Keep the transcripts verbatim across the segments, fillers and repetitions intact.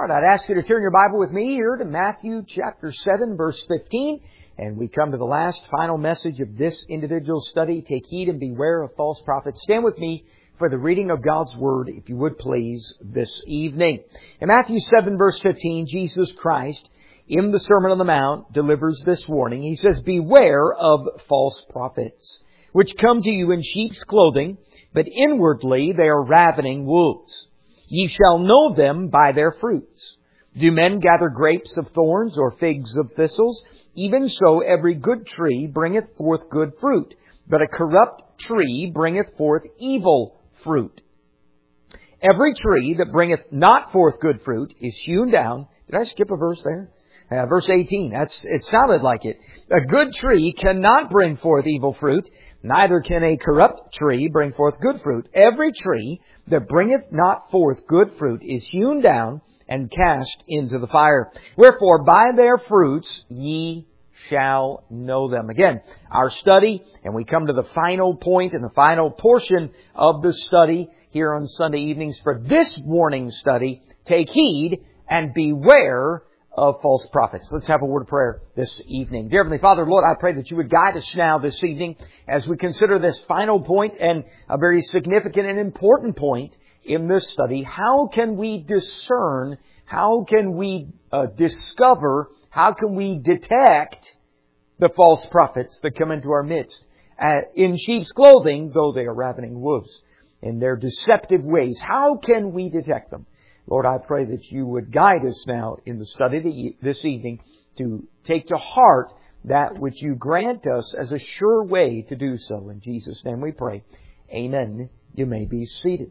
All right, I'd ask you to turn your Bible with me here to Matthew chapter seven, verse fifteen. And we come to the last final message of this individual study. Take heed and beware of false prophets. Stand with me for the reading of God's Word, if you would please, this evening. In Matthew seven, verse fifteen, Jesus Christ, in the Sermon on the Mount, delivers this warning. He says, "Beware of false prophets, which come to you in sheep's clothing, but inwardly they are ravening wolves. Ye shall know them by their fruits. Do men gather grapes of thorns or figs of thistles? Even so every good tree bringeth forth good fruit, but a corrupt tree bringeth forth evil fruit. Every tree that bringeth not forth good fruit is hewn down." Did I skip a verse there? Uh, verse eighteen. That's, it sounded like it. "A good tree cannot bring forth evil fruit, neither can a corrupt tree bring forth good fruit. Every tree that bringeth not forth good fruit is hewn down and cast into the fire. Wherefore, by their fruits ye shall know them." Again, our study, and we come to the final point and the final portion of the study here on Sunday evenings for this morning's study. Take heed and beware of false prophets. Let's have a word of prayer this evening. Dear Heavenly Father, Lord, I pray that you would guide us now this evening as we consider this final point and a very significant and important point in this study. How can we discern, how can we uh, discover, how can we detect the false prophets that come into our midst? Uh, in sheep's clothing, though they are ravening wolves, in their deceptive ways. How can we detect them? Lord, I pray that you would guide us now in the study this evening to take to heart that which you grant us as a sure way to do so. In Jesus' name we pray. Amen. You may be seated.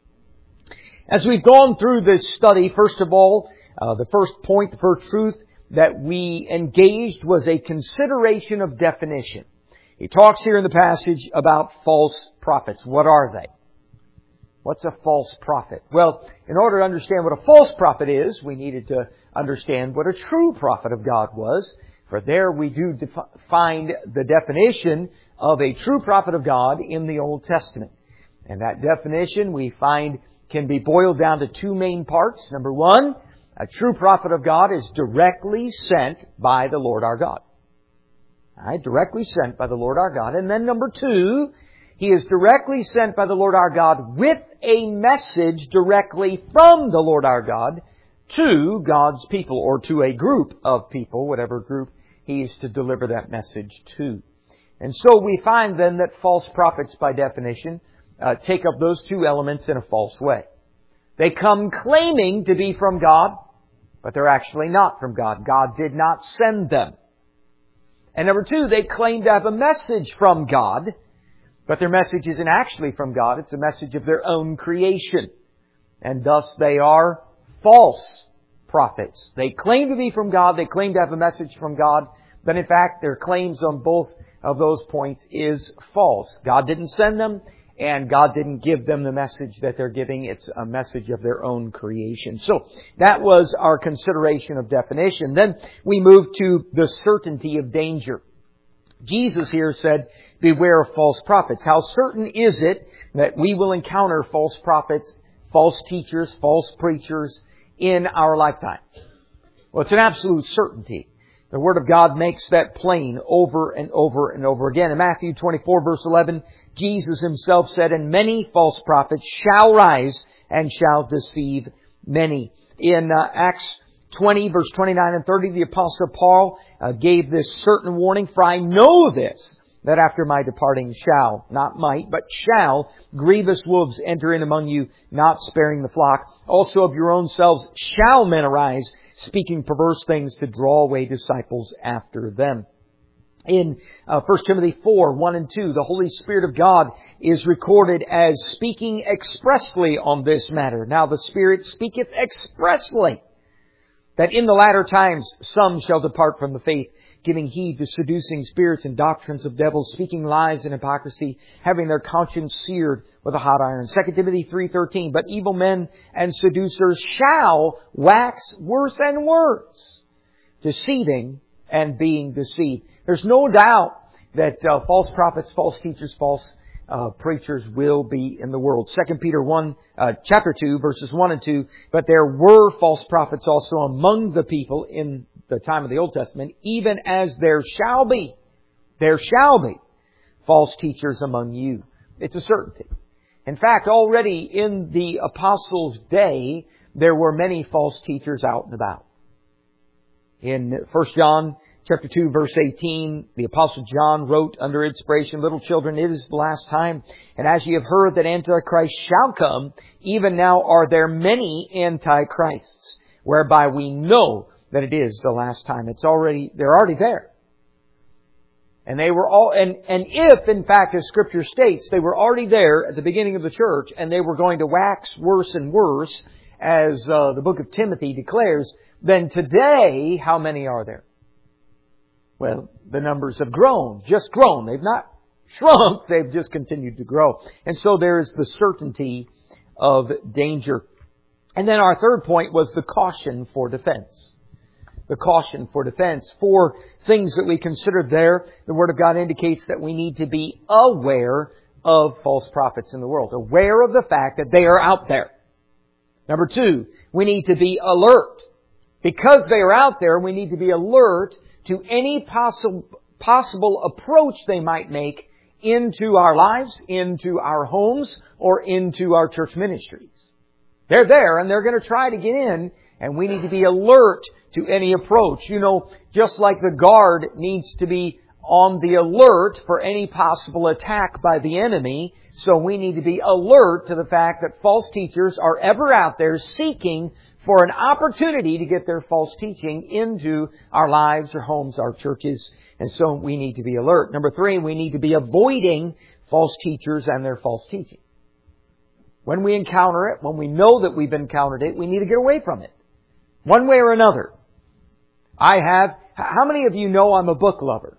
As we've gone through this study, first of all, uh, the first point, the first truth that we engaged was a consideration of definition. He talks here in the passage about false prophets. What are they? What's a false prophet? Well, in order to understand what a false prophet is, we needed to understand what a true prophet of God was. For there we do defi- find the definition of a true prophet of God in the Old Testament. And that definition we find can be boiled down to two main parts. Number one, a true prophet of God is directly sent by the Lord our God. All right, directly sent by the Lord our God. And then number two, he is directly sent by the Lord our God with a message directly from the Lord our God to God's people, or to a group of people, whatever group he is to deliver that message to. And so we find then that false prophets, by definition, uh, take up those two elements in a false way. They come claiming to be from God, but they're actually not from God. God did not send them. And number two, they claim to have a message from God, but their message isn't actually from God. It's a message of their own creation. And thus they are false prophets. They claim to be from God. They claim to have a message from God. But in fact, their claims on both of those points is false. God didn't send them, and God didn't give them the message that they're giving. It's a message of their own creation. So that was our consideration of definition. Then we move to the certainty of danger. Jesus here said, beware of false prophets. How certain is it that we will encounter false prophets, false teachers, false preachers in our lifetime? Well, it's an absolute certainty. The Word of God makes that plain over and over and over again. In Matthew twenty-four, verse eleven, Jesus Himself said, "And many false prophets shall rise and shall deceive many." In uh, Acts twenty, verse twenty-nine and thirty, the Apostle Paul uh, gave this certain warning, "For I know this, that after my departing shall," not might, but shall, "grievous wolves enter in among you, not sparing the flock. Also of your own selves shall men arise, speaking perverse things to draw away disciples after them." In uh, First Timothy four, one and two, the Holy Spirit of God is recorded as speaking expressly on this matter. "Now the Spirit speaketh expressly, that in the latter times some shall depart from the faith, giving heed to seducing spirits and doctrines of devils, speaking lies and hypocrisy, having their conscience seared with a hot iron." Second Timothy three thirteen, "But evil men and seducers shall wax worse and worse, deceiving and being deceived." There's no doubt that uh, false prophets, false teachers, false uh, preachers will be in the world. Second Peter one, uh, chapter two, verses one and two. But there were false prophets also among the people in the time of the Old Testament, even as there shall be, there shall be false teachers among you. It's a certainty. In fact, already in the apostles' day, there were many false teachers out and about. In First John chapter two, verse eighteen, the apostle John wrote under inspiration, "Little children, it is the last time. And as ye have heard that Antichrist shall come, even now are there many Antichrists, whereby we know that it is the last time." It's already, they're already there. And they were all, and, and if, in fact, as Scripture states, they were already there at the beginning of the church, and they were going to wax worse and worse, as uh, the book of Timothy declares, then today, how many are there? Well, the numbers have grown, just grown. They've not shrunk, they've just continued to grow. And so there is the certainty of danger. And then our third point was the caution for defense. The caution for defense. Four things that we considered there. The Word of God indicates that we need to be aware of false prophets in the world. Aware of the fact that they are out there. Number two, we need to be alert. Because they are out there, we need to be alert to any possible, possible approach they might make into our lives, into our homes, or into our church ministries. They're there and they're going to try to get in, and we need to be alert to any approach. You know, just like the guard needs to be on the alert for any possible attack by the enemy, so we need to be alert to the fact that false teachers are ever out there seeking for an opportunity to get their false teaching into our lives, our homes, our churches. And so we need to be alert. Number three, we need to be avoiding false teachers and their false teaching. When we encounter it, when we know that we've encountered it, we need to get away from it. One way or another. I have, how many of you know I'm a book lover?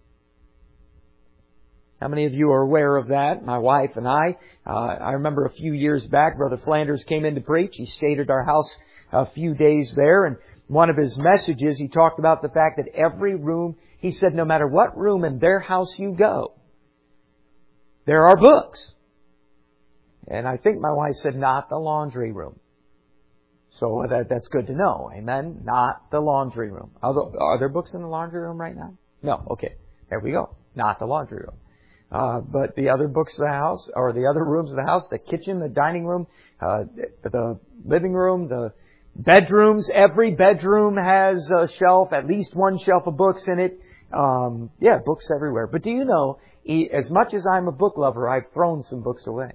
How many of you are aware of that? My wife and I. Uh, I remember a few years back, Brother Flanders came in to preach. He stayed at our house a few days there, and one of his messages, he talked about the fact that every room, he said, no matter what room in their house you go, there are books. And I think my wife said, not the laundry room. So that, that's good to know. Amen? Not the laundry room. Are there, are there books in the laundry room right now? No. Okay. There we go. Not the laundry room. Uh, but the other books of the house, or the other rooms of the house, the kitchen, the dining room, uh, the living room, the bedrooms, every bedroom has a shelf, at least one shelf of books in it. Um, yeah, books everywhere. But do you know, as much as I'm a book lover, I've thrown some books away.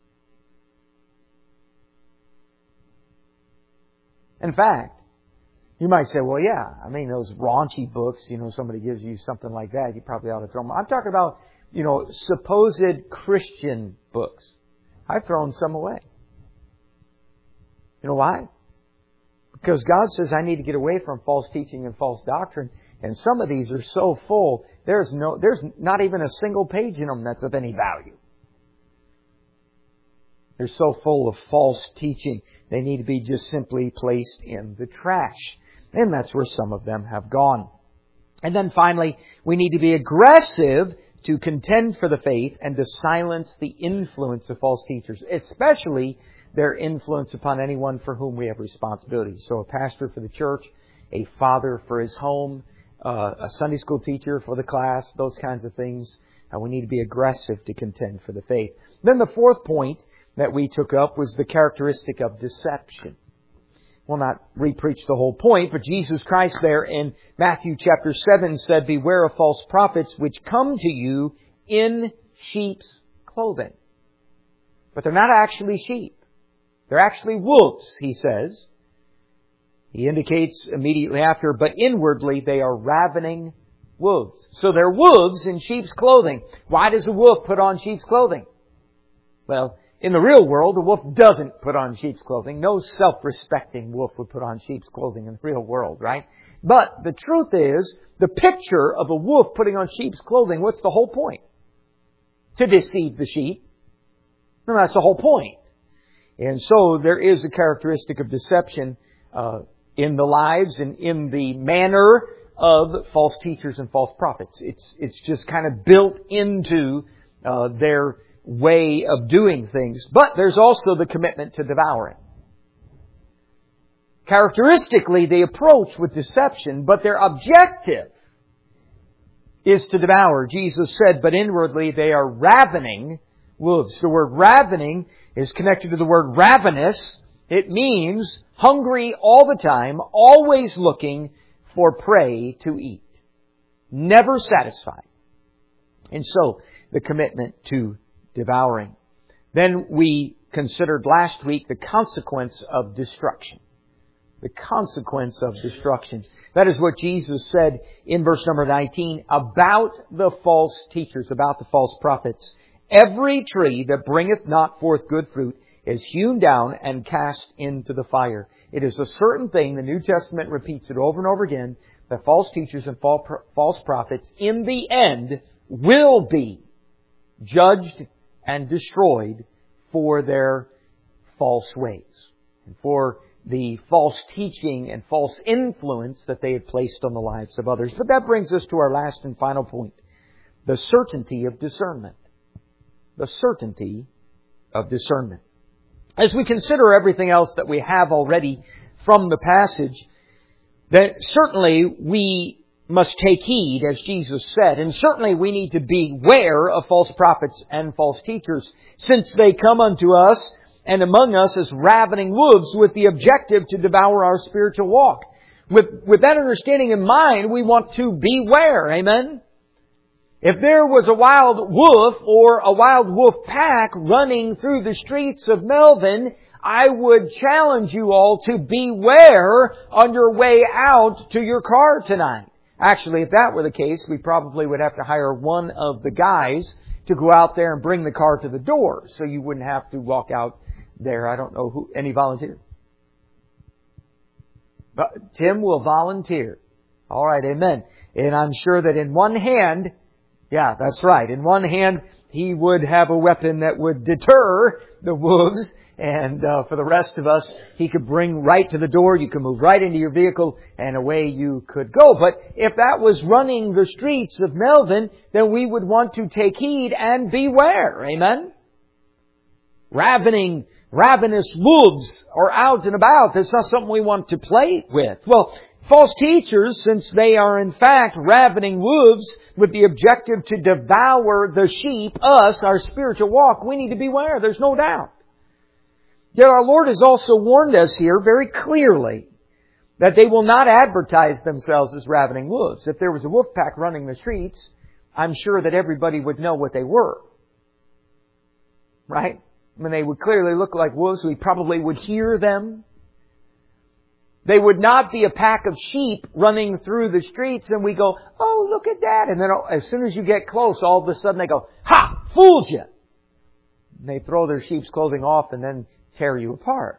In fact, you might say, well, yeah, I mean, those raunchy books, you know, somebody gives you something like that, you probably ought to throw them. I'm talking about, you know, supposed Christian books. I've thrown some away. You know why? Because God says I need to get away from false teaching and false doctrine. And some of these are so full, there's no, there's not even a single page in them that's of any value. They're so full of false teaching, they need to be just simply placed in the trash. And that's where some of them have gone. And then finally, we need to be aggressive to contend for the faith and to silence the influence of false teachers, especially their influence upon anyone for whom we have responsibility. So a pastor for the church, a father for his home, uh, a Sunday school teacher for the class, those kinds of things. Uh, we need to be aggressive to contend for the faith. Then the fourth point that we took up was the characteristic of deception. We'll not re-preach the whole point, but Jesus Christ there in Matthew chapter seven said, beware of false prophets which come to you in sheep's clothing. But they're not actually sheep. They're actually wolves, he says. He indicates immediately after, but inwardly they are ravening wolves. So they're wolves in sheep's clothing. Why does a wolf put on sheep's clothing? Well, in the real world, a wolf doesn't put on sheep's clothing. No self-respecting wolf would put on sheep's clothing in the real world, right? But the truth is, the picture of a wolf putting on sheep's clothing, what's the whole point? To deceive the sheep. And that's the whole point. And so there is a characteristic of deception uh, in the lives and in the manner of false teachers and false prophets. It's it's just kind of built into uh, their way of doing things. But there's also the commitment to devouring. Characteristically, they approach with deception, but their objective is to devour. Jesus said, but inwardly they are ravening wolves. The word ravening is connected to the word ravenous. It means hungry all the time, always looking for prey to eat. Never satisfied. And so, the commitment to devouring. Then we considered last week the consequence of destruction. The consequence of destruction. That is what Jesus said in verse number nineteen about the false teachers, about the false prophets. Every tree that bringeth not forth good fruit is hewn down and cast into the fire. It is a certain thing, the New Testament repeats it over and over again, that false teachers and false prophets in the end will be judged and destroyed for their false ways, and for the false teaching and false influence that they had placed on the lives of others. But that brings us to our last and final point. The certainty of discernment. The certainty of discernment. As we consider everything else that we have already from the passage, that certainly we must take heed, as Jesus said, and certainly we need to beware of false prophets and false teachers, since they come unto us and among us as ravening wolves with the objective to devour our spiritual walk. With, with that understanding in mind, we want to beware. Amen? If there was a wild wolf or a wild wolf pack running through the streets of Melvin, I would challenge you all to beware on your way out to your car tonight. Actually, if that were the case, we probably would have to hire one of the guys to go out there and bring the car to the door, so you wouldn't have to walk out there. I don't know who, any volunteer? But Tim will volunteer. All right, amen. And I'm sure that in one hand, yeah, that's right. In one hand, he would have a weapon that would deter the wolves. And uh, for the rest of us, he could bring right to the door. You could move right into your vehicle and away you could go. But if that was running the streets of Melvin, then we would want to take heed and beware. Amen? Ravening, ravenous wolves are out and about. That's not something we want to play with. Well, false teachers, since they are in fact ravening wolves with the objective to devour the sheep, us, our spiritual walk, we need to beware. There's no doubt. Yet our Lord has also warned us here very clearly that they will not advertise themselves as ravening wolves. If there was a wolf pack running the streets, I'm sure that everybody would know what they were. Right? I mean, they would clearly look like wolves. We probably would hear them. They would not be a pack of sheep running through the streets and we go, oh, look at that. And then as soon as you get close, all of a sudden they go, ha, fooled you. And they throw their sheep's clothing off and then tear you apart.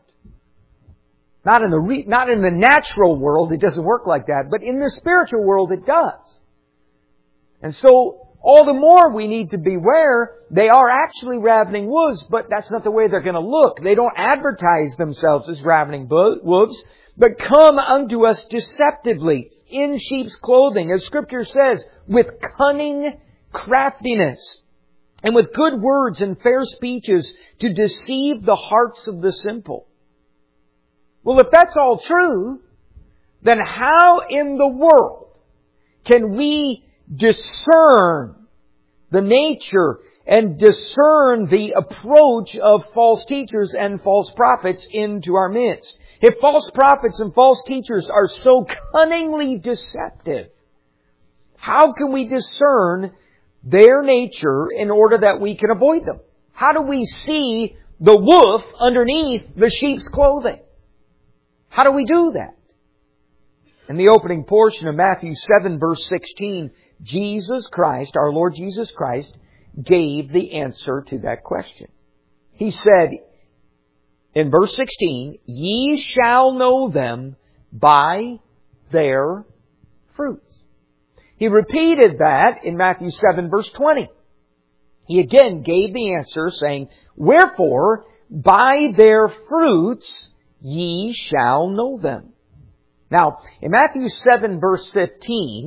Not in the re- not in the natural world, it doesn't work like that, but in the spiritual world it does. And so, all the more we need to beware. They are actually ravening wolves, but that's not the way they're going to look. They don't advertise themselves as ravening wolves, but come unto us deceptively in sheep's clothing, as Scripture says, with cunning craftiness, and with good words and fair speeches to deceive the hearts of the simple. Well, if that's all true, then how in the world can we discern the nature and discern the approach of false teachers and false prophets into our midst? If false prophets and false teachers are so cunningly deceptive, how can we discern their nature in order that we can avoid them? How do we see the wolf underneath the sheep's clothing? How do we do that? In the opening portion of Matthew seven, verse sixteen, Jesus Christ, our Lord Jesus Christ, gave the answer to that question. He said in verse sixteen, ye shall know them by their fruits. He repeated that in Matthew seven, verse twenty. He again gave the answer saying, wherefore by their fruits ye shall know them. Now, in Matthew seven, verse fifteen,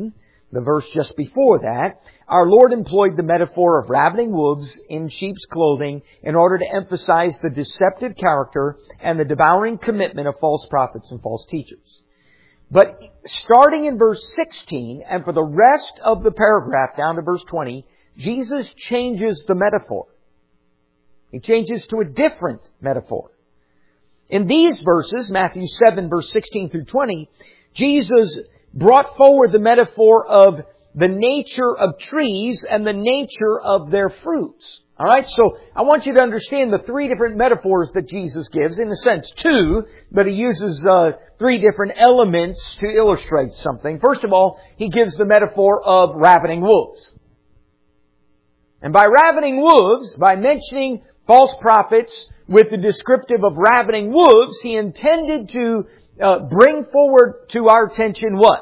the verse just before that, our Lord employed the metaphor of ravening wolves in sheep's clothing in order to emphasize the deceptive character and the devouring commitment of false prophets and false teachers. But starting in verse sixteen, and for the rest of the paragraph down to verse twenty, Jesus changes the metaphor. He changes to a different metaphor. In these verses, Matthew seven, verse sixteen through twenty, Jesus brought forward the metaphor of the nature of trees and the nature of their fruits. All right, so I want you to understand the three different metaphors that Jesus gives. In a sense, two, but he uses uh, three different elements to illustrate something. First of all, he gives the metaphor of ravening wolves. And by ravening wolves, by mentioning false prophets with the descriptive of ravening wolves, he intended to uh, bring forward to our attention what?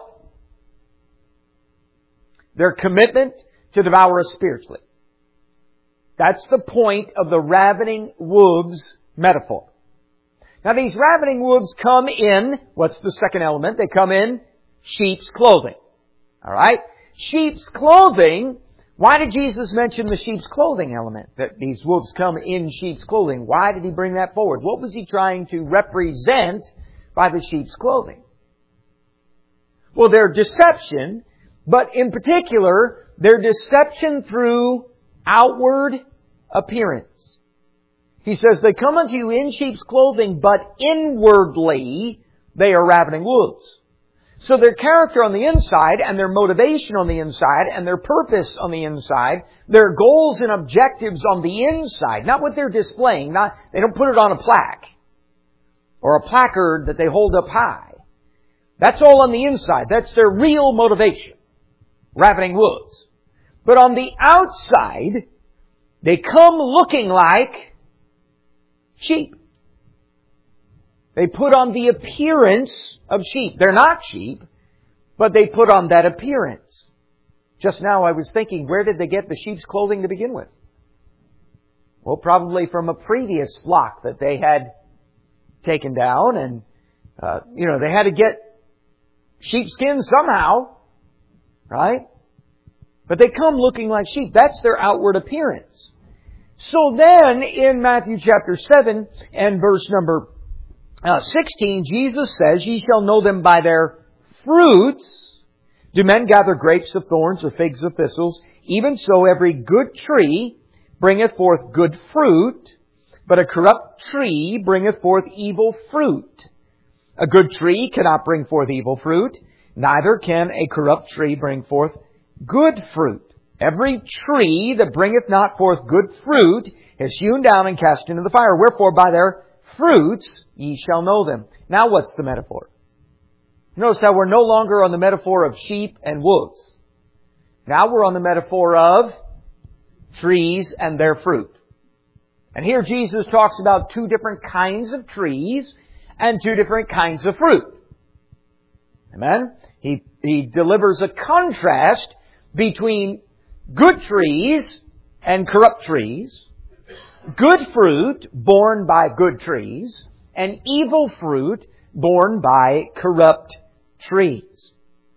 Their commitment to devour us spiritually. That's the point of the ravening wolves metaphor. Now these ravening wolves come in, what's the second element? They come in sheep's clothing. Alright? Sheep's clothing. Why did Jesus mention the sheep's clothing element? That these wolves come in sheep's clothing. Why did He bring that forward? What was He trying to represent by the sheep's clothing? Well, their deception, but in particular, their deception through outward appearance. He says, they come unto you in sheep's clothing, but inwardly they are ravening wolves. So their character on the inside, and their motivation on the inside, and their purpose on the inside, their goals and objectives on the inside, not what they're displaying, not, they don't put it on a plaque, or a placard that they hold up high. That's all on the inside. That's their real motivation. Ravening wolves. But on the outside, they come looking like sheep. They put on the appearance of sheep. They're not sheep, but they put on that appearance. Just now I was thinking, where did they get the sheep's clothing to begin with? Well, probably from a previous flock that they had taken down, and, uh, you know, they had to get sheepskin somehow, right? But they come looking like sheep. That's their outward appearance. So then, in Matthew chapter seven and verse number uh, sixteen, Jesus says, ye shall know them by their fruits. Do men gather grapes of thorns or figs of thistles? Even so, every good tree bringeth forth good fruit, but a corrupt tree bringeth forth evil fruit. A good tree cannot bring forth evil fruit, neither can a corrupt tree bring forth good fruit. Every tree that bringeth not forth good fruit is hewn down and cast into the fire. Wherefore by their fruits ye shall know them. Now what's the metaphor? Notice how we're no longer on the metaphor of sheep and wolves. Now we're on the metaphor of trees and their fruit. And here Jesus talks about two different kinds of trees and two different kinds of fruit. Amen? He, he delivers a contrast between good trees and corrupt trees, good fruit borne by good trees, and evil fruit borne by corrupt trees.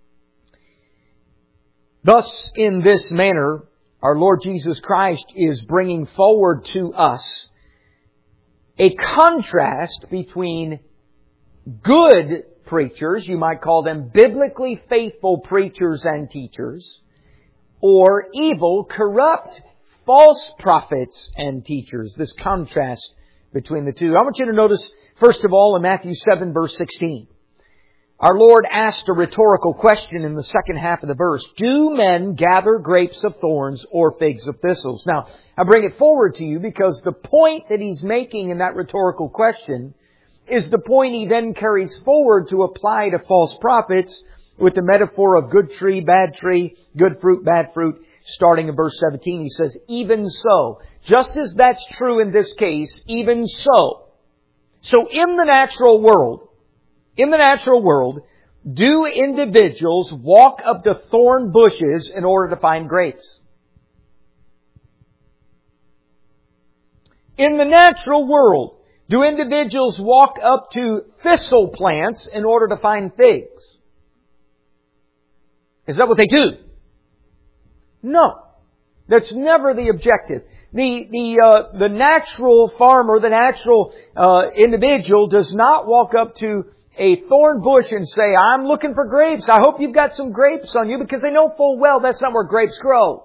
Thus, in this manner, our Lord Jesus Christ is bringing forward to us a contrast between good preachers, you might call them biblically faithful preachers and teachers, or evil, corrupt, false prophets and teachers. This contrast between the two. I want you to notice, first of all, in Matthew seven, verse sixteen. Our Lord asked a rhetorical question in the second half of the verse. Do men gather grapes of thorns or figs of thistles? Now, I bring it forward to you because the point that He's making in that rhetorical question is the point He then carries forward to apply to false prophets with the metaphor of good tree, bad tree, good fruit, bad fruit. Starting in verse seventeen, He says, even so. Just as that's true in this case, even so. So in the natural world, in the natural world, do individuals walk up to thorn bushes in order to find grapes? In the natural world, do individuals walk up to thistle plants in order to find figs? Is that what they do? No. That's never the objective. The, the, uh, the natural farmer, the natural, uh, individual does not walk up to a thorn bush and say, I'm looking for grapes. I hope you've got some grapes on you, because they know full well that's not where grapes grow.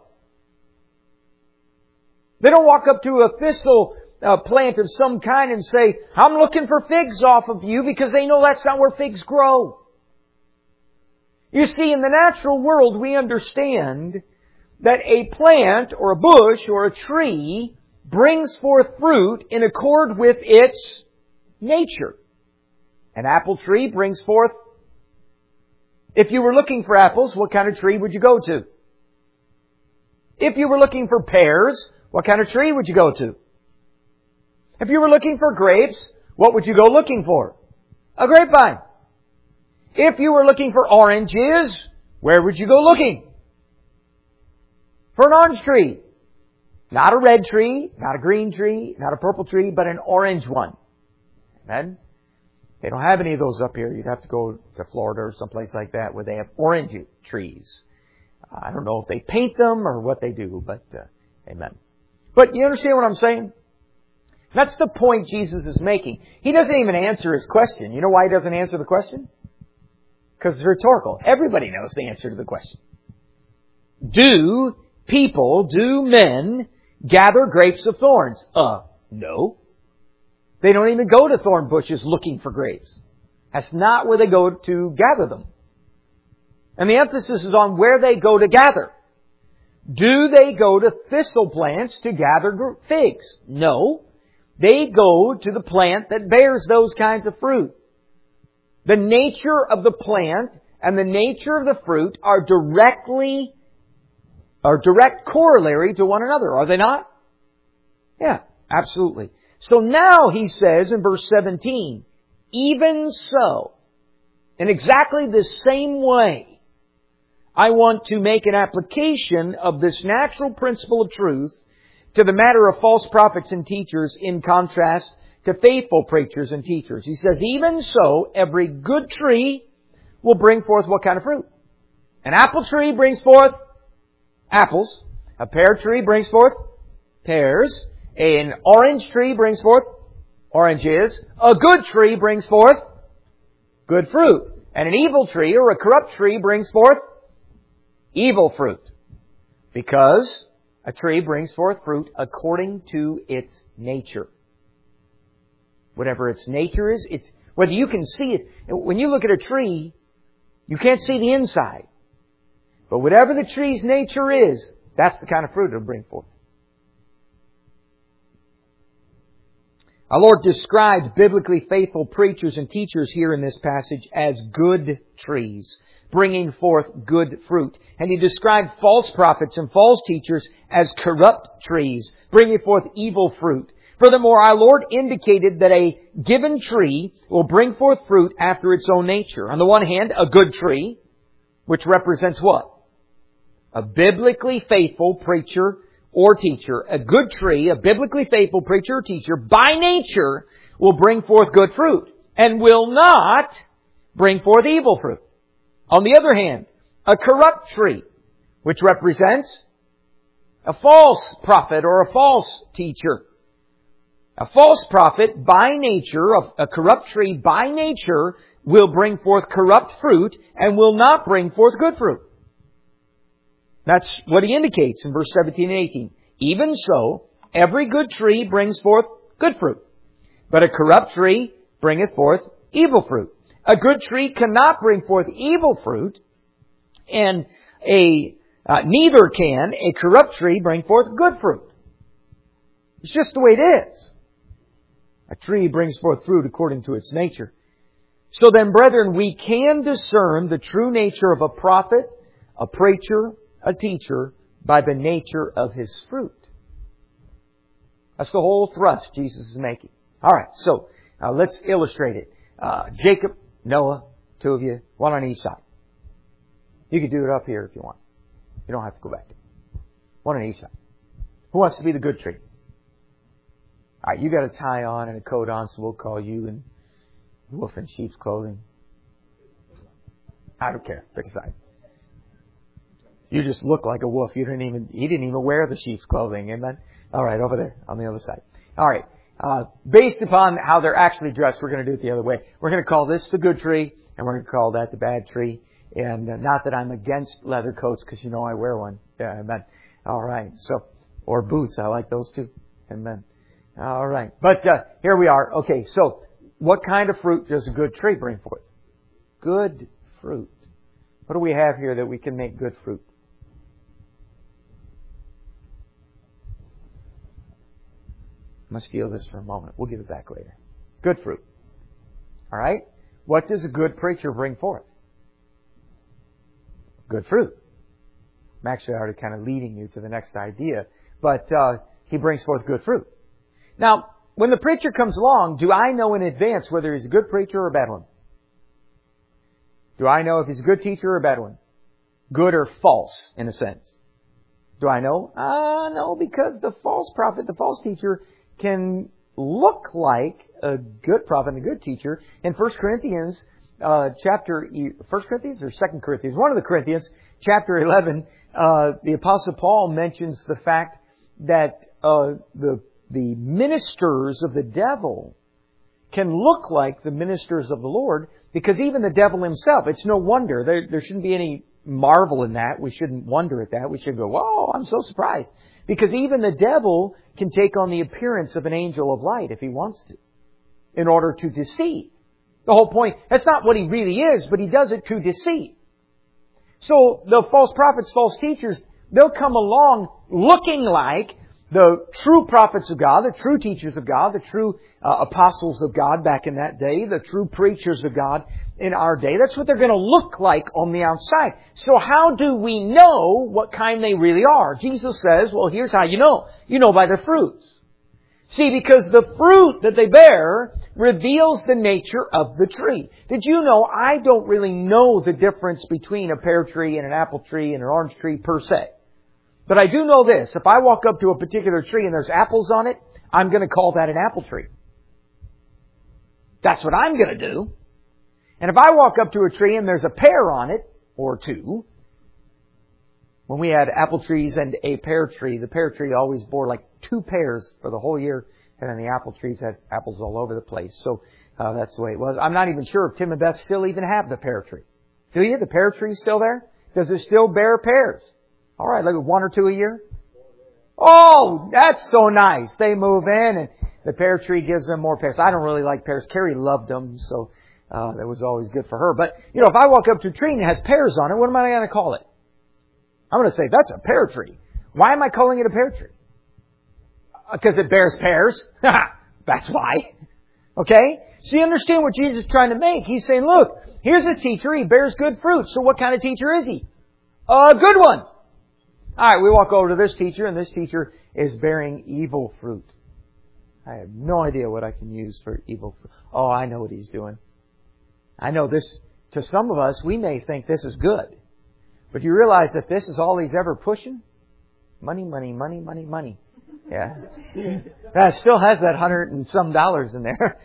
They don't walk up to a thistle uh, plant of some kind and say, I'm looking for figs off of you, because they know that's not where figs grow. You see, in the natural world, we understand that a plant or a bush or a tree brings forth fruit in accord with its nature. An apple tree brings forth... If you were looking for apples, what kind of tree would you go to? If you were looking for pears, what kind of tree would you go to? If you were looking for grapes, what would you go looking for? A grapevine. If you were looking for oranges, where would you go looking? For an orange tree. Not a red tree, not a green tree, not a purple tree, but an orange one. Amen? They don't have any of those up here. You'd have to go to Florida or someplace like that where they have orange trees. I don't know if they paint them or what they do, but uh, amen. But you understand what I'm saying? That's the point Jesus is making. He doesn't even answer his question. You know why he doesn't answer the question? Because it's rhetorical. Everybody knows the answer to the question. Do people, do men gather grapes of thorns? Uh, no. They don't even go to thorn bushes looking for grapes. That's not where they go to gather them. And the emphasis is on where they go to gather. Do they go to thistle plants to gather figs? No. They go to the plant that bears those kinds of fruit. The nature of the plant and the nature of the fruit are directly, are direct corollary to one another, are they not? Yeah, absolutely. So now he says in verse seventeen, even so, in exactly the same way, I want to make an application of this natural principle of truth to the matter of false prophets and teachers in contrast to faithful preachers and teachers. He says, even so, every good tree will bring forth what kind of fruit? An apple tree brings forth apples. A pear tree brings forth pears. An orange tree brings forth oranges. A good tree brings forth good fruit. And an evil tree or a corrupt tree brings forth evil fruit. Because a tree brings forth fruit according to its nature. Whatever its nature is, it's, whether you can see it. When you look at a tree, you can't see the inside. But whatever the tree's nature is, that's the kind of fruit it'll bring forth. Our Lord described biblically faithful preachers and teachers here in this passage as good trees, bringing forth good fruit. And He described false prophets and false teachers as corrupt trees, bringing forth evil fruit. Furthermore, our Lord indicated that a given tree will bring forth fruit after its own nature. On the one hand, a good tree, which represents what? A biblically faithful preacher or teacher. A good tree, a biblically faithful preacher or teacher, by nature, will bring forth good fruit and will not bring forth evil fruit. On the other hand, a corrupt tree, which represents a false prophet or a false teacher. A false prophet, by nature, a corrupt tree, by nature, will bring forth corrupt fruit and will not bring forth good fruit. That's what he indicates in verse seventeen and eighteen. Even so, every good tree brings forth good fruit, but a corrupt tree bringeth forth evil fruit. A good tree cannot bring forth evil fruit, and a uh, neither can a corrupt tree bring forth good fruit. It's just the way it is. A tree brings forth fruit according to its nature. So then, brethren, we can discern the true nature of a prophet, a preacher, a teacher, by the nature of his fruit. That's the whole thrust Jesus is making. All right, so uh, let's illustrate it. Uh, Jacob, Noah, two of you, one on each side. You can do it up here if you want. You don't have to go back. One on each side. Who wants to be the good tree? All right, you got a tie on and a coat on, so we'll call you in wolf in sheep's clothing. I don't care. Pick a side. You just look like a wolf. You didn't even, he didn't even wear the sheep's clothing. Amen. All right, over there on the other side. All right. Uh, based upon how they're actually dressed, we're going to do it the other way. We're going to call this the good tree, and we're going to call that the bad tree. And uh, not that I'm against leather coats, because you know I wear one. Yeah, amen. All right. So, or boots. I like those too. Amen. All right. But uh, here we are. Okay. So, what kind of fruit does a good tree bring forth? Good fruit. What do we have here that we can make good fruit? I'm going to steal this for a moment. We'll give it back later. Good fruit. All right? What does a good preacher bring forth? Good fruit. I'm actually already kind of leading you to the next idea. But uh, he brings forth good fruit. Now, when the preacher comes along, do I know in advance whether he's a good preacher or a bad one? Do I know if he's a good teacher or a bad one? Good or false, in a sense. Do I know? Uh, no, because the false prophet, the false teacher, can look like a good prophet and a good teacher. In First Corinthians, uh, chapter, First Corinthians or Second Corinthians? One of the Corinthians, chapter eleven, uh, the Apostle Paul mentions the fact that, uh, the, the ministers of the devil can look like the ministers of the Lord, because even the devil himself, it's no wonder. There, there shouldn't be any marvel in that. We shouldn't wonder at that. We should go, whoa, I'm so surprised. Because even the devil can take on the appearance of an angel of light if he wants to, in order to deceive. The whole point, that's not what he really is, but he does it to deceive. So the false prophets, false teachers, they'll come along looking like the true prophets of God, the true teachers of God, the true uh, apostles of God back in that day, the true preachers of God in our day. That's what they're going to look like on the outside. So how do we know what kind they really are? Jesus says, well, here's how you know. You know by their fruits. See, because the fruit that they bear reveals the nature of the tree. Did you know I don't really know the difference between a pear tree and an apple tree and an orange tree per se? But I do know this. If I walk up to a particular tree and there's apples on it, I'm going to call that an apple tree. That's what I'm going to do. And if I walk up to a tree and there's a pear on it, or two, when we had apple trees and a pear tree, the pear tree always bore like two pears for the whole year, and then the apple trees had apples all over the place. So uh, that's the way it was. I'm not even sure if Tim and Beth still even have the pear tree. Do you? The pear tree still there? Does it still bear pears? All right, like one or two a year? Oh, that's so nice. They move in and the pear tree gives them more pears. I don't really like pears. Carrie loved them, so uh, that was always good for her. But, you know, if I walk up to a tree and it has pears on it, what am I going to call it? I'm going to say, that's a pear tree. Why am I calling it a pear tree? Because it bears pears. That's why. Okay? So you understand what Jesus is trying to make. He's saying, look, here's a teacher. He bears good fruit. So what kind of teacher is he? A good one. All right, we walk over to this teacher, and this teacher is bearing evil fruit. I have no idea what I can use for evil fruit. Oh, I know what he's doing. I know this. To some of us, we may think this is good. But you realize that this is all he's ever pushing? Money, money, money, money, money. Yeah. That still has that hundred and some dollars in there.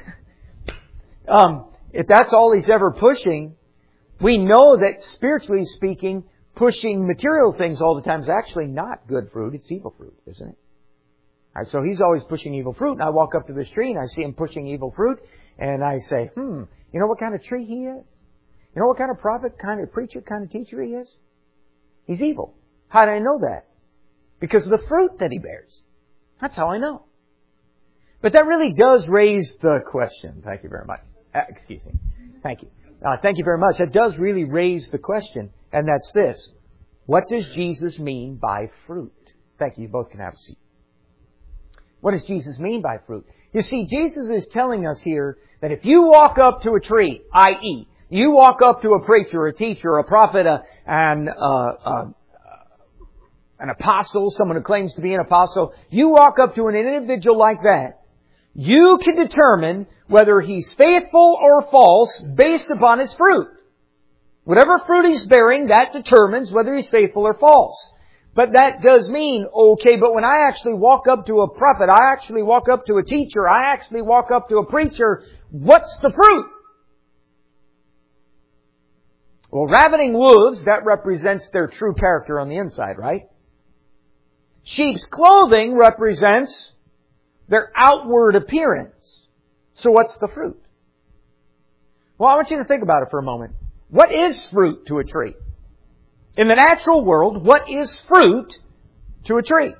um, if that's all he's ever pushing, we know that spiritually speaking, pushing material things all the time is actually not good fruit. It's evil fruit, isn't it? All right, so he's always pushing evil fruit. And I walk up to this tree and I see him pushing evil fruit. And I say, hmm, you know what kind of tree he is? You know what kind of prophet, kind of preacher, kind of teacher he is? He's evil. How do I know that? Because of the fruit that he bears. That's how I know. But that really does raise the question. Thank you very much. Uh, excuse me. Thank you. Uh, thank you very much. That does really raise the question. And that's this. What does Jesus mean by fruit? Thank you. You both can have a seat. What does Jesus mean by fruit? You see, Jesus is telling us here that if you walk up to a tree, that is, you walk up to a preacher, a teacher, a prophet, a, an, uh, uh, an apostle, someone who claims to be an apostle, you walk up to an individual like that, you can determine whether he's faithful or false based upon his fruit. Whatever fruit he's bearing, that determines whether he's faithful or false. But that does mean, okay, but when I actually walk up to a prophet, I actually walk up to a teacher, I actually walk up to a preacher, what's the fruit? Well, ravening wolves, that represents their true character on the inside, right? Sheep's clothing represents their outward appearance. So what's the fruit? Well, I want you to think about it for a moment. What is fruit to a tree? In the natural world, what is fruit to a tree?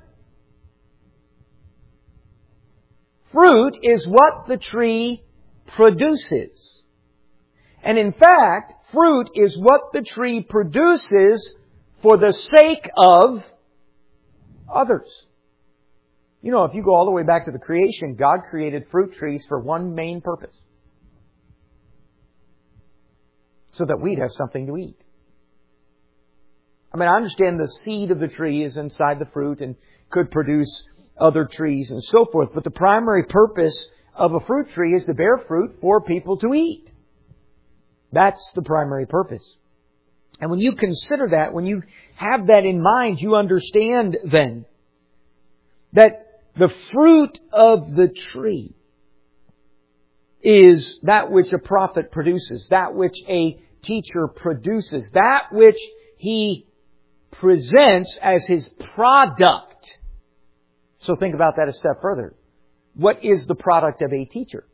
Fruit is what the tree produces. And in fact, fruit is what the tree produces for the sake of others. You know, if you go all the way back to the creation, God created fruit trees for one main purpose. So that we'd have something to eat. I mean, I understand the seed of the tree is inside the fruit and could produce other trees and so forth. But the primary purpose of a fruit tree is to bear fruit for people to eat. That's the primary purpose. And when you consider that, when you have that in mind, you understand then that the fruit of the tree is that which a prophet produces, that which a teacher produces, that which he presents as his product. So think about that a step further. What is the product of a teacher?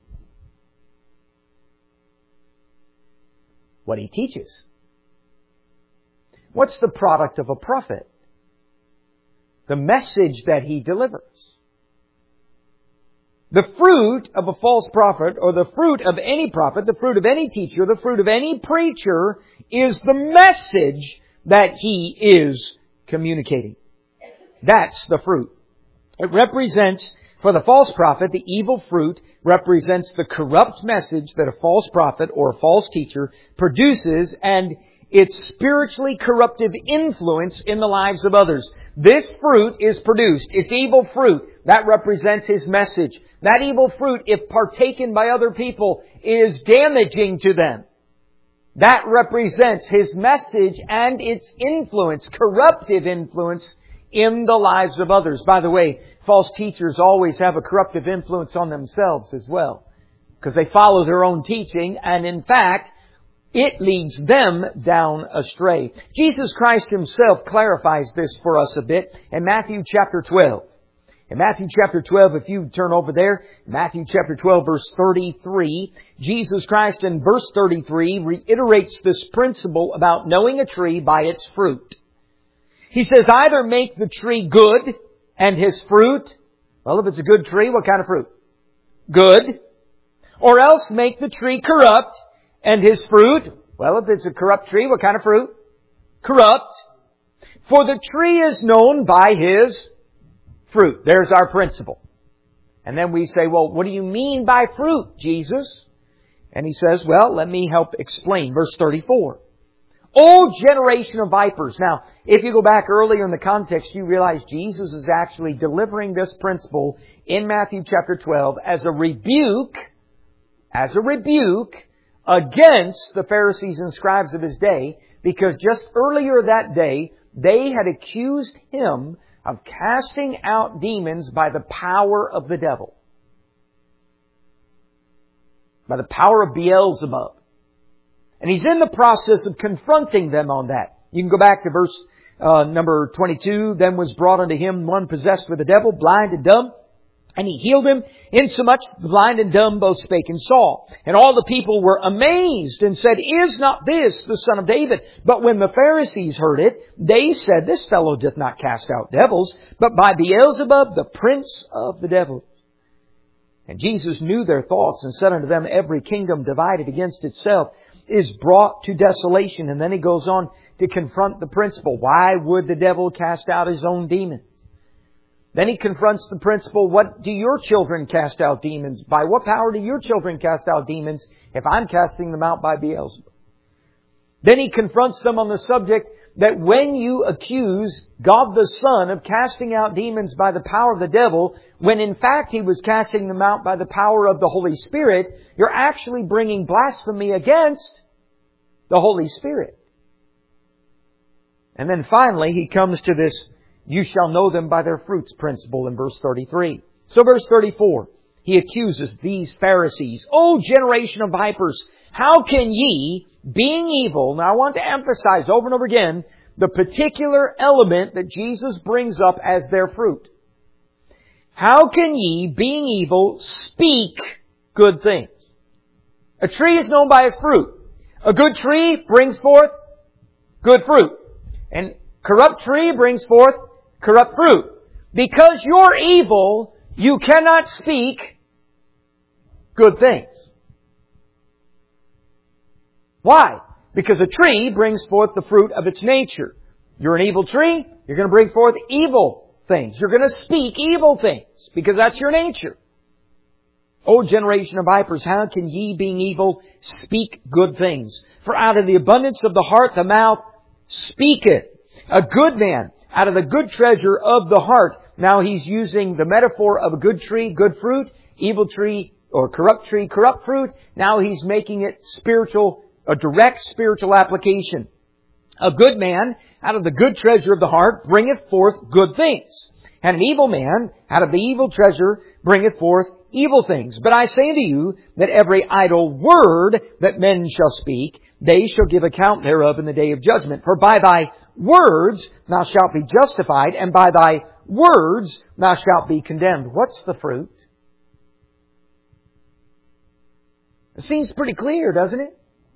What he teaches. What's the product of a prophet? The message that he delivers. The fruit of a false prophet, or the fruit of any prophet, the fruit of any teacher, the fruit of any preacher, is the message that he is communicating. That's the fruit. It represents, for the false prophet, the evil fruit represents the corrupt message that a false prophet or a false teacher produces, and its spiritually corruptive influence in the lives of others. This fruit is produced. It's evil fruit. That represents his message. That evil fruit, if partaken by other people, is damaging to them. That represents his message and its influence, corruptive influence in the lives of others. By the way, false teachers always have a corruptive influence on themselves as well, because they follow their own teaching, and in fact, it leads them down astray. Jesus Christ Himself clarifies this for us a bit in Matthew chapter twelve. In Matthew chapter twelve, if you turn over there, Matthew chapter twelve verse thirty-three, Jesus Christ in verse thirty-three reiterates this principle about knowing a tree by its fruit. He says, either make the tree good and his fruit. Well, if it's a good tree, what kind of fruit? Good. Or else make the tree corrupt and his fruit. Well, if it's a corrupt tree, what kind of fruit? Corrupt. For the tree is known by his fruit. There's our principle. And then we say, well, what do you mean by fruit, Jesus? And He says, well, let me help explain. Verse thirty-four. O generation of vipers. Now, if you go back earlier in the context, you realize Jesus is actually delivering this principle in Matthew chapter twelve as a rebuke, as a rebuke against the Pharisees and scribes of His day, because just earlier that day, they had accused Him of casting out demons by the power of the devil. By the power of Beelzebub. And He's in the process of confronting them on that. You can go back to verse uh, number twenty-two. Then was brought unto Him one possessed with the devil, blind and dumb. And He healed him, insomuch the blind and dumb both spake and saw. And all the people were amazed and said, Is not this the Son of David? But when the Pharisees heard it, they said, This fellow doth not cast out devils, but by Beelzebub, the prince of the devils. And Jesus knew their thoughts and said unto them, Every kingdom divided against itself is brought to desolation. And then He goes on to confront the principle. Why would the devil cast out his own demons? Then He confronts the principle, what do your children cast out demons? By what power do your children cast out demons if I'm casting them out by Beelzebub? Then He confronts them on the subject that when you accuse God the Son of casting out demons by the power of the devil, when in fact He was casting them out by the power of the Holy Spirit, you're actually bringing blasphemy against the Holy Spirit. And then finally He comes to this you shall know them by their fruits principle in verse thirty-three. So verse thirty-four, He accuses these Pharisees, O generation of vipers, how can ye, being evil. Now I want to emphasize over and over again the particular element that Jesus brings up as their fruit. How can ye, being evil, speak good things? A tree is known by its fruit. A good tree brings forth good fruit. And corrupt tree brings forth corrupt fruit. Because you're evil, you cannot speak good things. Why? Because a tree brings forth the fruit of its nature. You're an evil tree, you're going to bring forth evil things. You're going to speak evil things because that's your nature. O generation of vipers, how can ye, being evil, speak good things? For out of the abundance of the heart the mouth speaketh. A good man, out of the good treasure of the heart. Now he's using the metaphor of a good tree, good fruit, evil tree, or corrupt tree, corrupt fruit. Now he's making it spiritual, a direct spiritual application. A good man, out of the good treasure of the heart, bringeth forth good things. And an evil man, out of the evil treasure, bringeth forth evil things. But I say to you that every idle word that men shall speak, they shall give account thereof in the day of judgment. For by thy words thou shalt be justified, and by thy words thou shalt be condemned. What's the fruit? It seems pretty clear, doesn't it?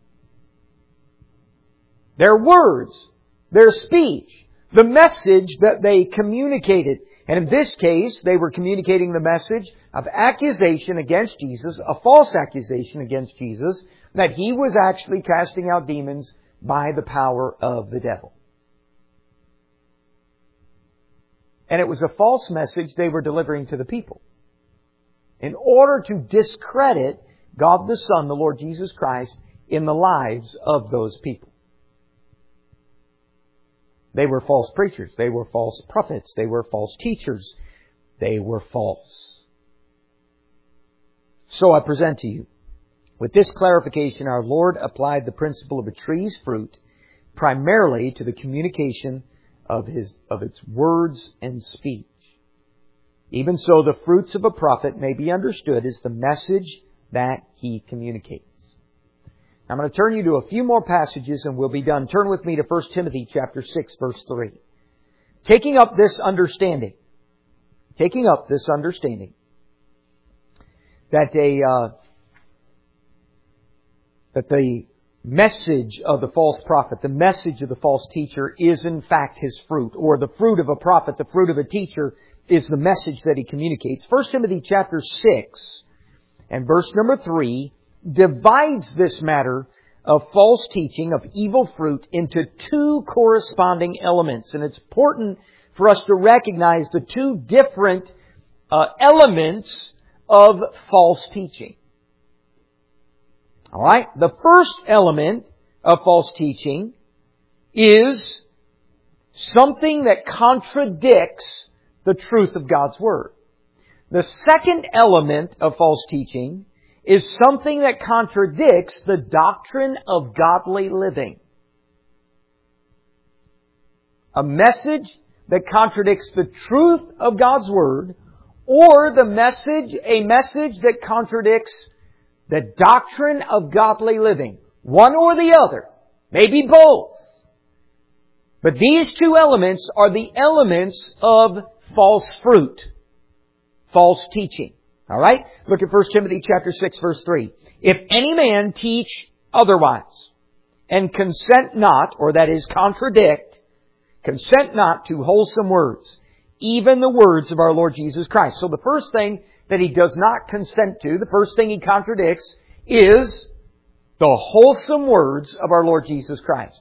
Their words, their speech, the message that they communicated. And in this case, they were communicating the message of accusation against Jesus, a false accusation against Jesus, that He was actually casting out demons by the power of the devil. And it was a false message they were delivering to the people in order to discredit God the Son, the Lord Jesus Christ, in the lives of those people. They were false preachers. They were false prophets. They were false teachers. They were false. So I present to you, with this clarification, our Lord applied the principle of a tree's fruit primarily to the communication of his of its words and speech. Even so, the fruits of a prophet may be understood as the message that he communicates. I'm going to turn you to a few more passages and we'll be done. Turn with me to First Timothy chapter six, verse three. Taking up this understanding, taking up this understanding that a uh, that the message of the false prophet, the message of the false teacher is in fact his fruit, or the fruit of a prophet, the fruit of a teacher is the message that he communicates. First Timothy chapter six and verse number three divides this matter of false teaching, of evil fruit, into two corresponding elements. And it's important for us to recognize the two different uh, elements of false teaching. All right? The first element of false teaching is something that contradicts the truth of God's Word. The second element of false teaching is something that contradicts the doctrine of godly living. A message that contradicts the truth of God's Word, or the message, a message that contradicts the doctrine of godly living. One or the other. Maybe both. But these two elements are the elements of false fruit. False teaching. All right? Look at First Timothy chapter six, verse three. If any man teach otherwise, and consent not, or that is contradict, consent not to wholesome words, even the words of our Lord Jesus Christ. So the first thing that he does not consent to, the first thing he contradicts, is the wholesome words of our Lord Jesus Christ.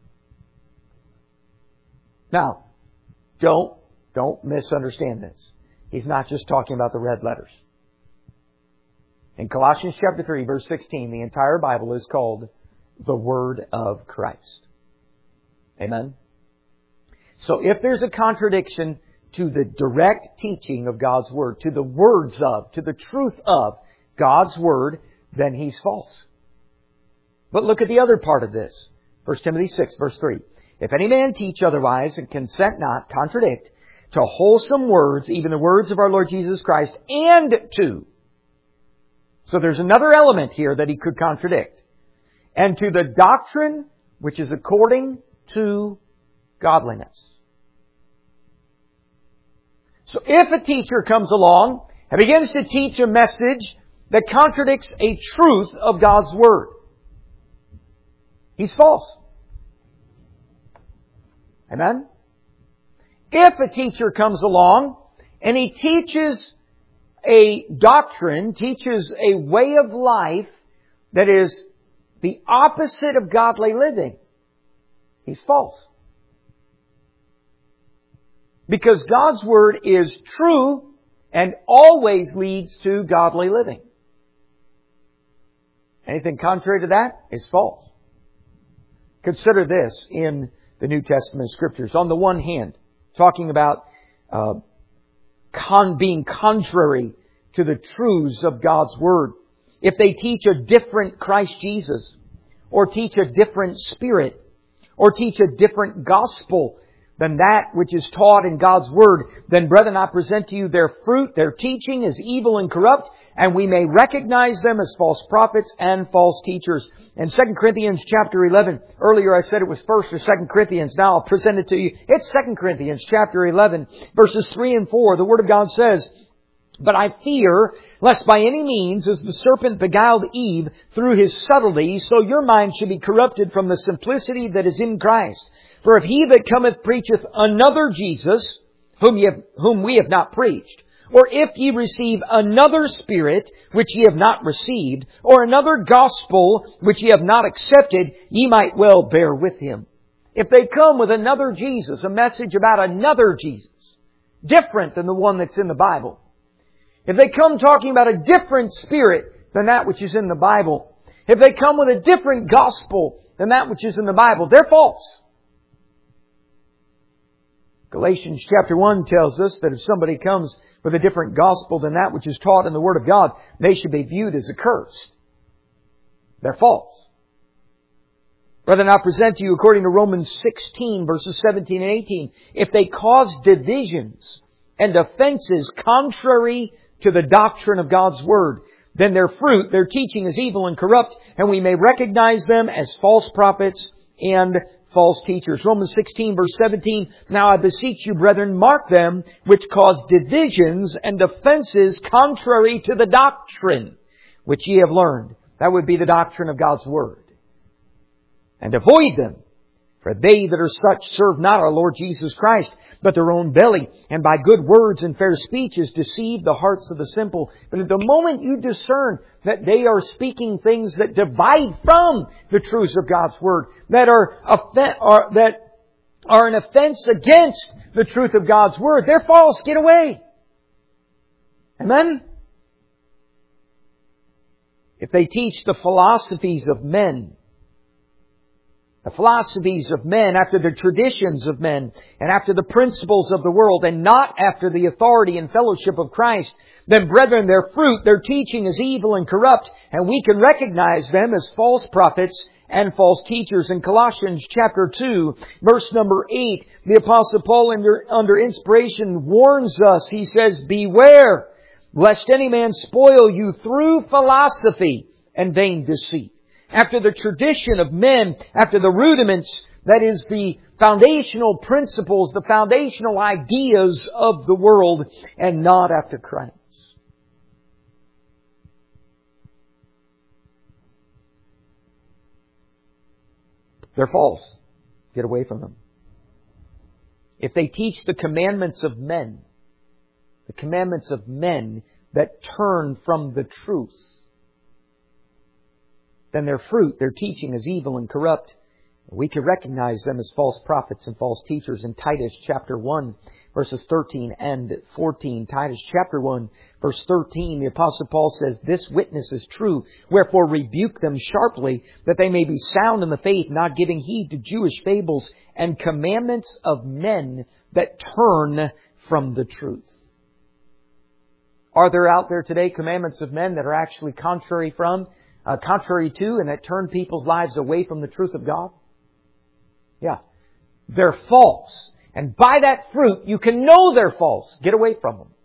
Now, don't, don't misunderstand this. He's not just talking about the red letters. In Colossians chapter three, verse sixteen, the entire Bible is called the Word of Christ. Amen? So if there's a contradiction to the direct teaching of God's Word, to the words of, to the truth of God's Word, then he's false. But look at the other part of this. First Timothy six, verse three. If any man teach otherwise and consent not, contradict, to wholesome words, even the words of our Lord Jesus Christ, and to. So there's another element here that he could contradict. and to the doctrine which is according to godliness. So if a teacher comes along and begins to teach a message that contradicts a truth of God's Word, he's false. Amen? If a teacher comes along and he teaches a doctrine, teaches a way of life that is the opposite of godly living, he's false. Because God's Word is true and always leads to godly living. Anything contrary to that is false. Consider this in the New Testament Scriptures. On the one hand, talking about uh, con- being contrary to the truths of God's Word. If they teach a different Christ Jesus, or teach a different Spirit, or teach a different gospel than that which is taught in God's Word, then brethren, I present to you their fruit, their teaching is evil and corrupt, and we may recognize them as false prophets and false teachers. In Second Corinthians chapter eleven, earlier I said it was First or Second Corinthians, now I'll present it to you. It's Second Corinthians chapter eleven, verses three and four. The Word of God says, "But I fear, lest by any means, as the serpent beguiled Eve through his subtlety, so your mind should be corrupted from the simplicity that is in Christ. For if he that cometh preacheth another Jesus, whom, ye have, whom we have not preached, or if ye receive another Spirit, which ye have not received, or another gospel, which ye have not accepted, ye might well bear with him." If they come with another Jesus, a message about another Jesus, different than the one that's in the Bible, if they come talking about a different Spirit than that which is in the Bible, if they come with a different gospel than that which is in the Bible, they're false. Galatians chapter one tells us that if somebody comes with a different gospel than that which is taught in the Word of God, they should be viewed as accursed. They're false. Brethren, I present to you according to Romans sixteen, verses seventeen and eighteen, if they cause divisions and offenses contrary to the doctrine of God's Word, then their fruit, their teaching is evil and corrupt, and we may recognize them as false prophets and false teachers. Romans sixteen, verse seventeen, "Now I beseech you, brethren, mark them which cause divisions and offenses contrary to the doctrine which ye have learned." That would be the doctrine of God's Word. "And avoid them. For they that are such serve not our Lord Jesus Christ, but their own belly, and by good words and fair speeches deceive the hearts of the simple." But at the moment you discern that they are speaking things that divide from the truths of God's Word, that are, are that are an offense against the truth of God's Word, they're false. Get away. Amen? If they teach the philosophies of men, the philosophies of men, after the traditions of men, and after the principles of the world, and not after the authority and fellowship of Christ, then brethren, their fruit, their teaching is evil and corrupt, and we can recognize them as false prophets and false teachers. In Colossians chapter two, verse number eight, the Apostle Paul under, under inspiration warns us. He says, "Beware, lest any man spoil you through philosophy and vain deceit, after the tradition of men, after the rudiments," that is the foundational principles, the foundational ideas of the world, "and not after Christ." They're false. Get away from them. If they teach the commandments of men, the commandments of men that turn from the truth, then their fruit, their teaching is evil and corrupt. We can recognize them as false prophets and false teachers. In Titus chapter one, verses thirteen and fourteen. Titus chapter one, verse thirteen, the Apostle Paul says, "This witness is true. Wherefore rebuke them sharply, that they may be sound in the faith, not giving heed to Jewish fables and commandments of men that turn from the truth." Are there out there today commandments of men that are actually contrary from Uh, contrary to, and that turn people's lives away from the truth of God? Yeah. They're false. And by that fruit, you can know they're false. Get away from them.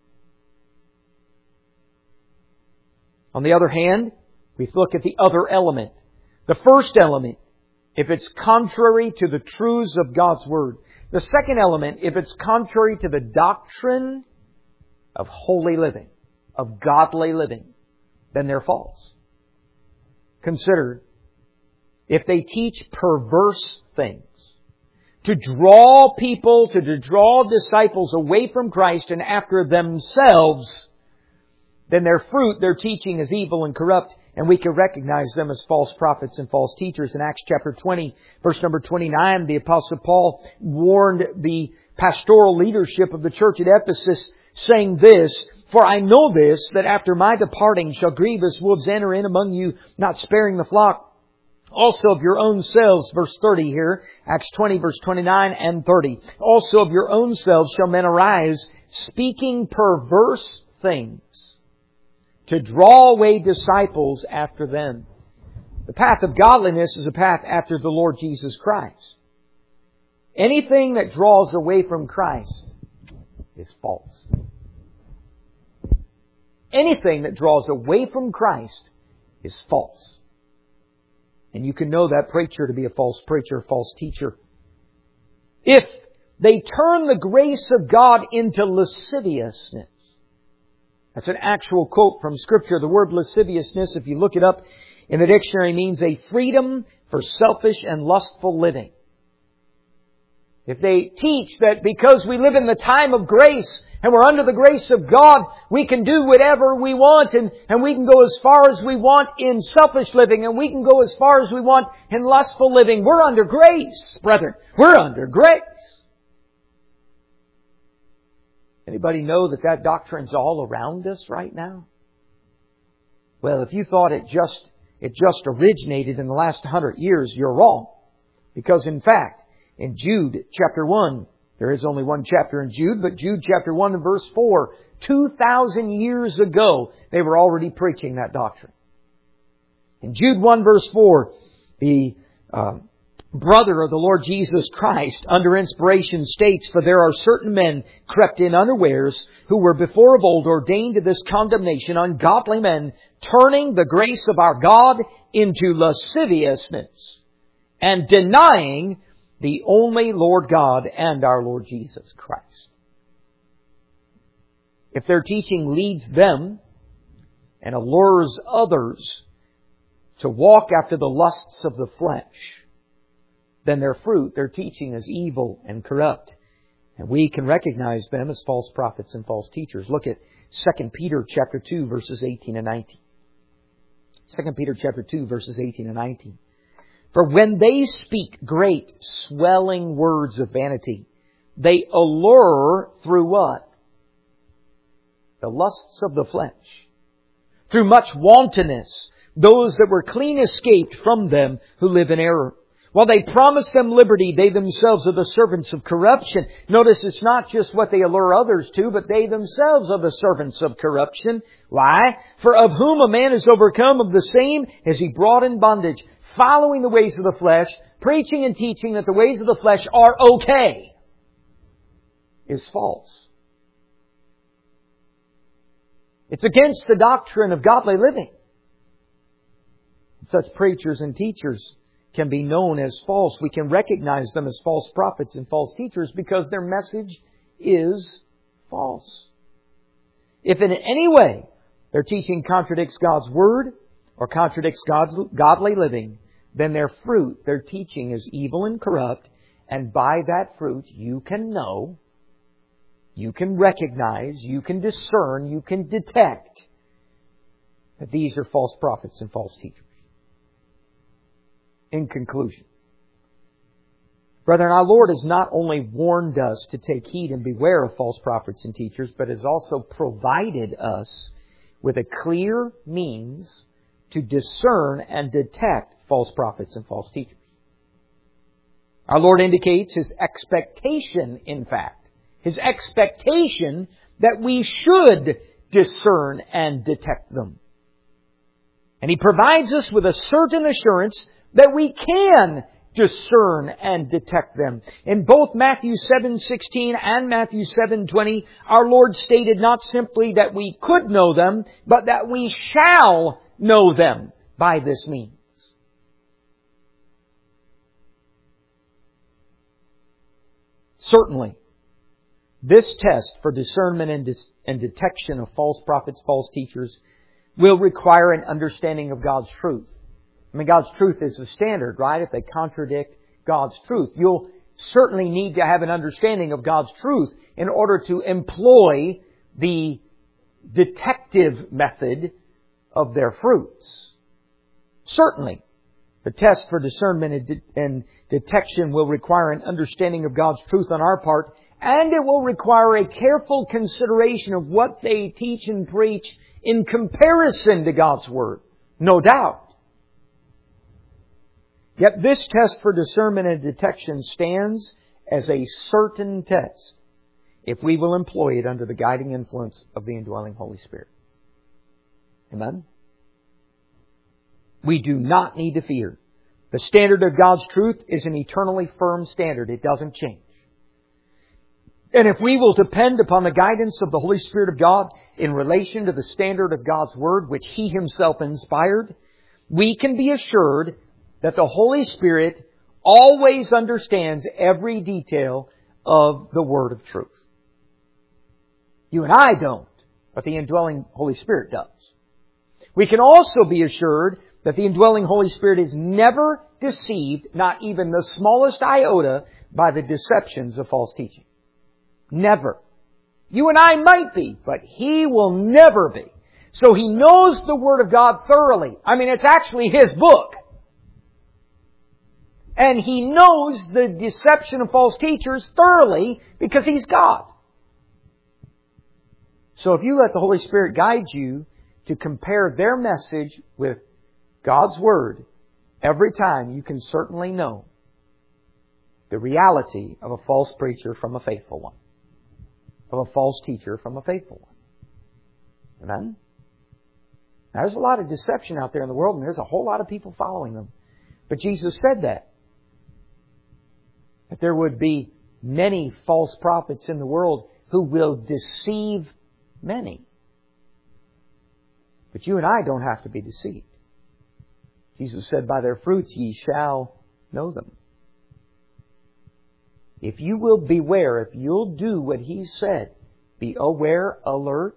On the other hand, we look at the other element. The first element, if it's contrary to the truths of God's Word. The second element, if it's contrary to the doctrine of holy living, of godly living, then they're false. Consider, if they teach perverse things, to draw people, to draw disciples away from Christ and after themselves, then their fruit, their teaching is evil and corrupt, and we can recognize them as false prophets and false teachers. In Acts chapter twenty, verse number twenty-nine, the Apostle Paul warned the pastoral leadership of the church at Ephesus, saying this, "For I know this, that after my departing shall grievous wolves enter in among you, not sparing the flock. Also of your own selves," verse thirty here, Acts twenty, verse twenty-nine and thirty. "Also of your own selves shall men arise, speaking perverse things, to draw away disciples after them." The path of godliness is a path after the Lord Jesus Christ. Anything that draws away from Christ is false. Anything that draws away from Christ is false. And you can know that preacher to be a false preacher, a false teacher. If they turn the grace of God into lasciviousness. That's an actual quote from Scripture. The word lasciviousness, if you look it up in the dictionary, means a freedom for selfish and lustful living. If they teach that because we live in the time of grace and we're under the grace of God, we can do whatever we want and, and we can go as far as we want in selfish living and we can go as far as we want in lustful living. We're under grace, brethren. We're under grace. Anybody know that that doctrine's all around us right now? Well, if you thought it just, it just originated in the last hundred years, you're wrong. Because in fact, in Jude chapter one, there is only one chapter in Jude, but Jude chapter one and verse four, two thousand years ago, they were already preaching that doctrine. In Jude one verse four, the uh, brother of the Lord Jesus Christ, under inspiration, states, "For there are certain men crept in unawares, who were before of old ordained to this condemnation, ungodly men, turning the grace of our God into lasciviousness, and denying the only Lord God and our Lord Jesus Christ." If their teaching leads them and allures others to walk after the lusts of the flesh, then their fruit, their teaching is evil and corrupt. And we can recognize them as false prophets and false teachers. Look at Second Peter chapter two, verses eighteen and nineteen. Second Peter chapter two, verses eighteen and nineteen. "For when they speak great, swelling words of vanity, they allure through" what? "The lusts of the flesh. Through much wantonness, those that were clean escaped from them who live in error. While they promise them liberty, they themselves are the servants of corruption." Notice it's not just what they allure others to, but they themselves are the servants of corruption. Why? "For of whom a man is overcome, of the same is he brought in bondage." Following the ways of the flesh, preaching and teaching that the ways of the flesh are okay, is false. It's against the doctrine of godly living. Such preachers and teachers can be known as false. We can recognize them as false prophets and false teachers because their message is false. If in any way their teaching contradicts God's Word or contradicts God's godly living, then their fruit, their teaching is evil and corrupt, and by that fruit you can know, you can recognize, you can discern, you can detect that these are false prophets and false teachers. In conclusion, brethren, our Lord has not only warned us to take heed and beware of false prophets and teachers, but has also provided us with a clear means to discern and detect false prophets and false teachers. Our Lord indicates His expectation, in fact, His expectation that we should discern and detect them. And He provides us with a certain assurance that we can discern and detect them. In both Matthew seven sixteen and Matthew seven twenty, our Lord stated not simply that we could know them, but that we shall know them by this means. Certainly, this test for discernment and, dis- and detection of false prophets, false teachers, will require an understanding of God's truth. I mean, God's truth is the standard, right? If they contradict God's truth, you'll certainly need to have an understanding of God's truth in order to employ the detective method of their fruits. Certainly, the test for discernment and, de- and detection will require an understanding of God's truth on our part, and it will require a careful consideration of what they teach and preach in comparison to God's Word. No doubt. Yet this test for discernment and detection stands as a certain test if we will employ it under the guiding influence of the indwelling Holy Spirit. Amen? We do not need to fear. The standard of God's truth is an eternally firm standard. It doesn't change. And if we will depend upon the guidance of the Holy Spirit of God in relation to the standard of God's Word, which He Himself inspired, we can be assured that the Holy Spirit always understands every detail of the Word of truth. You and I don't, but the indwelling Holy Spirit does. We can also be assured that the indwelling Holy Spirit is never deceived, not even the smallest iota, by the deceptions of false teaching. Never. You and I might be, but He will never be. So He knows the Word of God thoroughly. I mean, it's actually His book. And He knows the deception of false teachers thoroughly because He's God. So if you let the Holy Spirit guide you to compare their message with God's Word, every time you can certainly know the reality of a false preacher from a faithful one. Of a false teacher from a faithful one. Amen? Now, there's a lot of deception out there in the world, and there's a whole lot of people following them. But Jesus said that. That there would be many false prophets in the world who will deceive many. But you and I don't have to be deceived. Jesus said, by their fruits ye shall know them. If you will beware, if you'll do what He said, be aware, alert,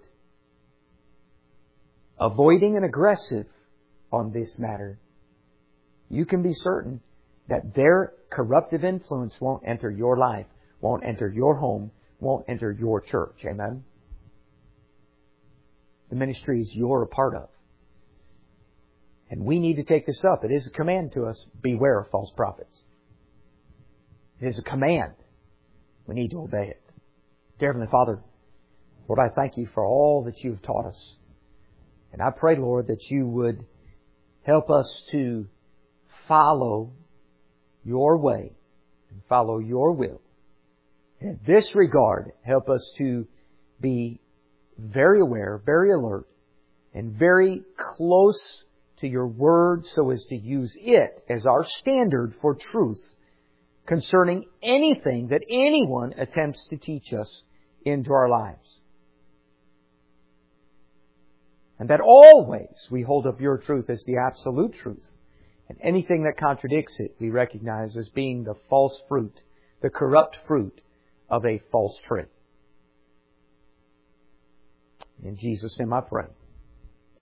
avoiding and aggressive on this matter, you can be certain that their corruptive influence won't enter your life, won't enter your home, won't enter your church. Amen? The ministries you're a part of. And we need to take this up. It is a command to us, beware of false prophets. It is a command. We need to obey it. Dear Heavenly Father, Lord, I thank You for all that You've taught us. And I pray, Lord, that You would help us to follow Your way and follow Your will. And in this regard, help us to be very aware, very alert, and very close to Your Word so as to use it as our standard for truth concerning anything that anyone attempts to teach us into our lives. And that always we hold up Your truth as the absolute truth. And anything that contradicts it we recognize as being the false fruit, the corrupt fruit of a false tree. In Jesus' name I pray.